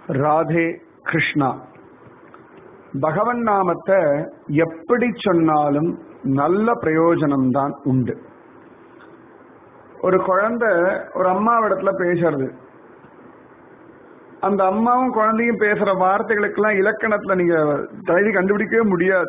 ராதே கிருஷ்ணா. பகவன் நாமத்தை எப்படி சொன்னாலும் நல்ல பிரயோஜனம்தான் உண்டு. ஒரு குழந்தை ஒரு அம்மாவிடத்துல பேசுறது, அந்த அம்மாவும் குழந்தையும் பேசுற வார்த்தைகளுக்கெல்லாம் இலக்கணத்துல நீங்க தகுதி கண்டுபிடிக்கவே முடியாது.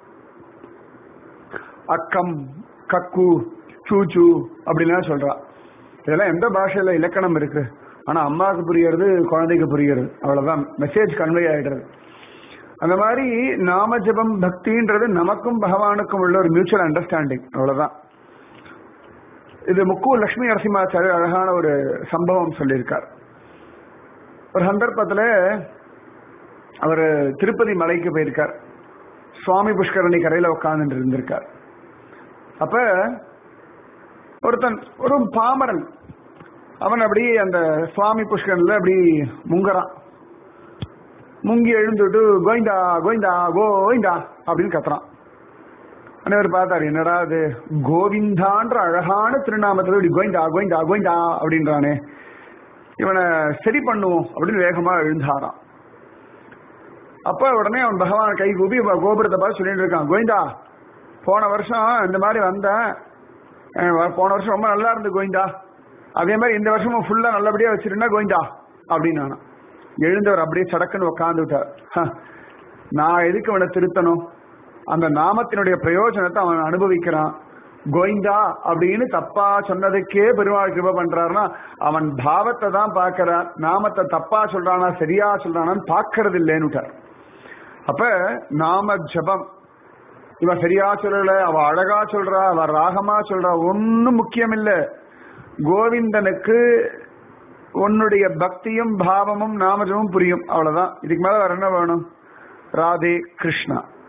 அக்கம், கக்கு, சூச்சு அப்படின்லாம் சொல்றா. இதெல்லாம் எந்த பாஷையில இலக்கணம் இருக்கு? ஆனா அம்மாவுக்கு புரியறது, குழந்தைக்கு புரியறது, அவ்வளவுதான். மெசேஜ் கன்வே ஆயிடுறது. அந்த மாதிரி நாம ஜபம் பக்தின்றது நமக்கும் பகவானுக்கும் உள்ள ஒரு மியூச்சுவல் அண்டர்ஸ்டாண்டிங், அவ்வளவுதான். இது முக்கு லட்சுமி நரசிம்மாச்சாரியர் அழகான ஒரு சம்பவம் சொல்லியிருக்கார். ஒரு சந்தர்ப்பத்துல அவர் திருப்பதி மலைக்கு போயிருக்கார். சுவாமி புஷ்கரணி கரையில உட்கார்ந்து இருந்திருக்கார். அப்ப ஒருத்தன், ஒரு பாமரன், அவன் அப்படி அந்த சுவாமி புஷ்கரன்ல அப்படி முங்கறான். முங்கி எழுந்துட்டு கோவிந்தா கோவிந்தா கோவிந்தா அப்படின்னு கத்துறான். அனைவர் பார்த்தாரு, என்னடா அது கோவிந்தான்ற அழகான திருநாமத்துல இப்படி கோவிந்தா கோவிந்தா கோவிந்தா அப்படின்றானே, இவனை சரி பண்ணுவோம் அப்படின்னு வேகமா எழுந்தாராம். அப்ப உடனே அவன் பகவான் கை கூப்பி கோபுரத்தை பார்த்து சொல்லிட்டு இருக்கான், கோவிந்தா போன வருஷம் இந்த மாதிரி வந்தேன், போன வருஷம் ரொம்ப நல்லா இருந்து கோவிந்தா, அதே மாதிரி இந்த வருஷமும் ஃபுல்லா நல்லபடியா வச்சிருந்தா கோவிந்தா அப்படின்னு. எழுந்தவர் அப்படியே சடக்குன்னு உட்கார்ந்து விட்டார். நான் எதுக்கு அவனை திருத்தணும்? அந்த நாமத்தினுடைய பிரயோஜனத்தை அவன் அனுபவிக்கிறான். கோவிந்தா அப்படின்னு தப்பா சொன்னதுக்கே பெருமாள் கிருபை பண்றாருன்னா அவன் பாவத்தை தான் பார்க்கிறான். நாமத்தை தப்பா சொல்றானா சரியா சொல்றானான்னு பார்க்கறது இல்லைன்னு விட்டார். அப்ப நாம ஜபம், இவ சரியா சொல்லல, அவ அழகா சொல்றா, அவ ராகமா சொல்றா, ஒன்னும் முக்கியம் இல்ல. கோவிந்தனுக்கு உன்னுடைய பக்தியும் பாவமும் நாமஜமும் புரியும், அவ்வளவுதான். இதுக்கு மேல வேற என்ன வேணும்? ராதே கிருஷ்ணா.